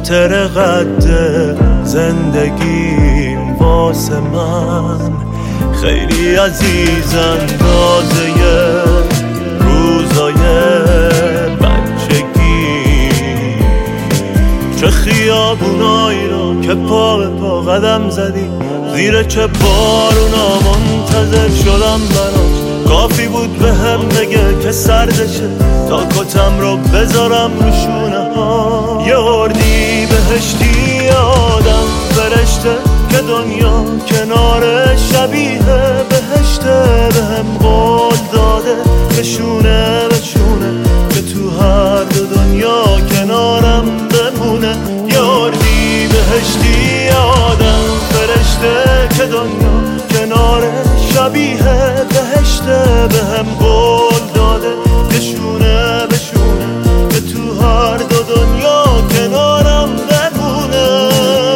خاطر قد زندگیم واسه من خیلی عزیز اندازه روزای بچگی. چه خیابونایی رو که پا به پا قدم زدی، زیر چه بارونا منتظر شدم براش. کافی بود به هم بگه که سردشه تا کتم رو بذارم رو شونه ها. یه اردی بهشتی آدم فرشته که دنیا کنار شبیه بهشته. به هم قول داده که شونه به شونه که تو هر دو دنیا کنارم بمونه. یه اردی بهشتی آدم فرشته که دنیا کنار شبیه بهشته. به هم قول داده که شونه به شونه که تو هر دو دنیا کنارم بمونه.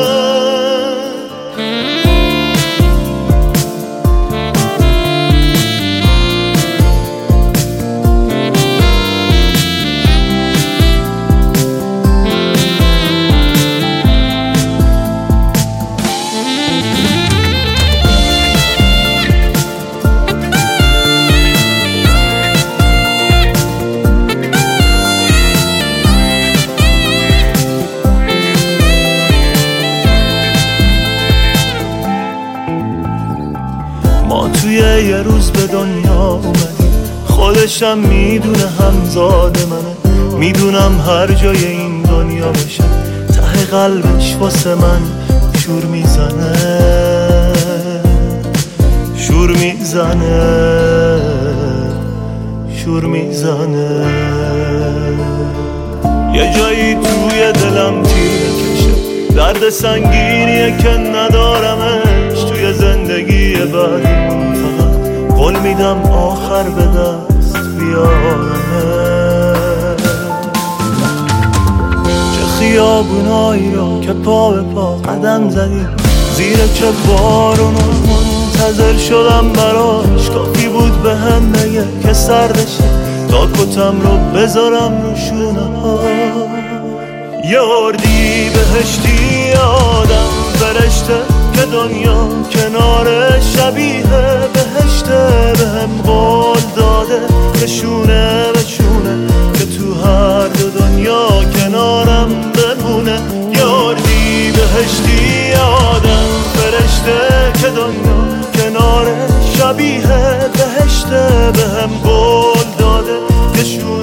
ما توی یه روز به دنیا اومدیم، خودشم میدونه همزاد منه. میدونم هر جای این دنیا باشه ته قلبش واسه من شور میزنه، شور میزنه، شور میزنه. یه جایی توی دلم تیر کشه، درد سنگینیه که ندارمش توی زندگی بعدی. فقط قول میدم آخر به دست بیارمه. چه خیابونایی رو که پا به پا قدم زدی، زیر چه بارونا منتظر شدم براش. کافی بود به هم بگه که سردشه تا کتم رو بذارم رو شونه ها. یه اردی بهشتی آدم فرشته که دنیا کنار شبیه بهشته. به هم قول داده که شونه به شونه که تو هر دو دنیا کنارم بمونه. یه اردی بهشتی آدم فرشته که دنیا کنار شبیه بهشته. به هم قول داده که شونه